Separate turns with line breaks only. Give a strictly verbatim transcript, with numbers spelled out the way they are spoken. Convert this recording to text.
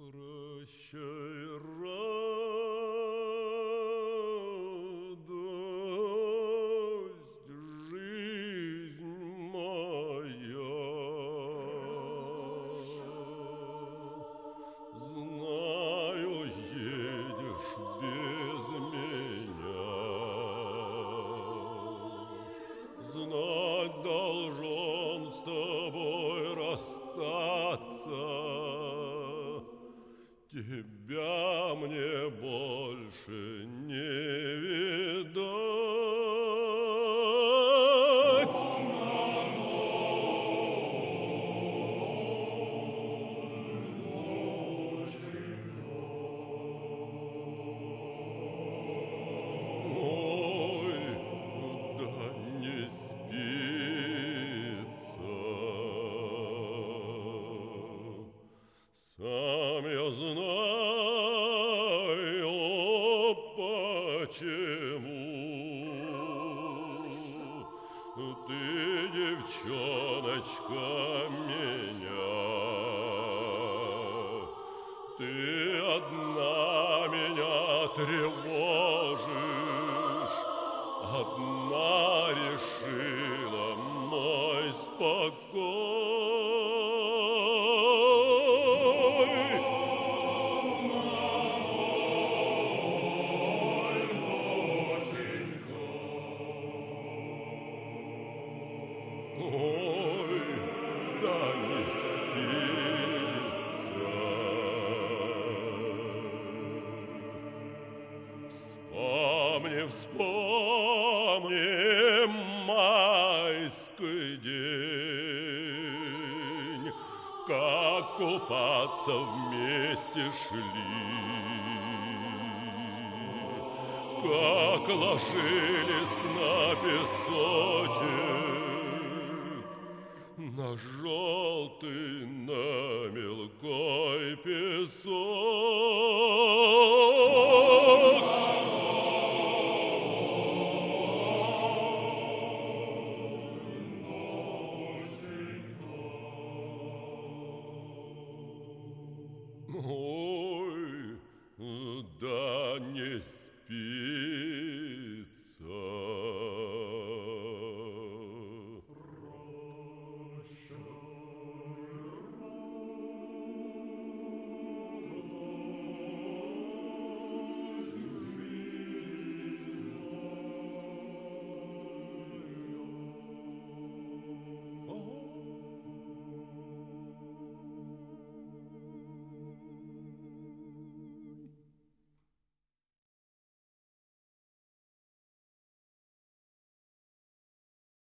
Прощай, радость, жизнь моя. Знаю, едешь без меня. Знать должен с тобой расстаться. Тебя мне больше не видать. Ой, да не спится. Сам я знаю, почему. Ты, девчоночка, меня, ты одна меня тревожишь, одна решила мой спокой. Ой, да не спится. Вспомни, вспомни майский день, как купаться вместе шли, как ложились на песочек, на желтый, на мелкой песок. Ой, да не спи.